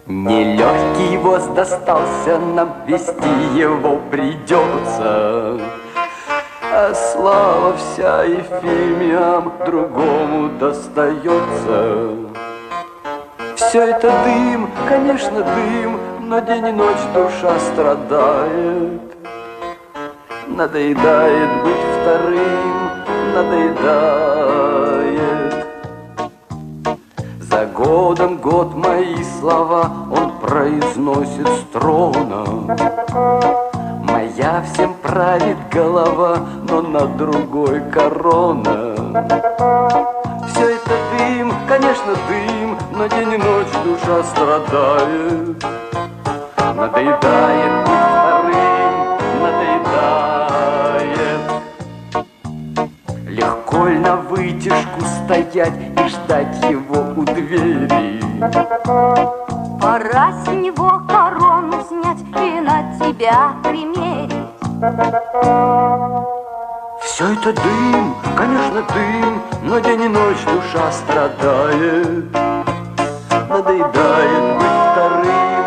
Нелегкий воз достался нам, вести его придется. А слава вся Ефимиам другому достается. Все это дым, конечно, дым, но день и ночь душа страдает. Надоедает быть вторым, надоедает. За годом год мои слова он произносит с трона. Моя всем правит голова, но над другой корона. Все это дым, конечно, дым, но день и ночь душа страдает. Надоедает быть вторым, надоедает. Легко ли на вытяжку стоять и ждать его у двери? Пора с него корону снять и на тебя примерить. Все это дым, конечно, дым, но день и ночь душа страдает. Надоедает быть вторым,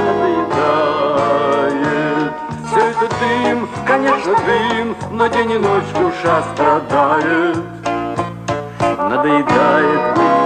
надоедает. Все это дым, конечно, дым, но день и ночь душа страдает. Надоедает быть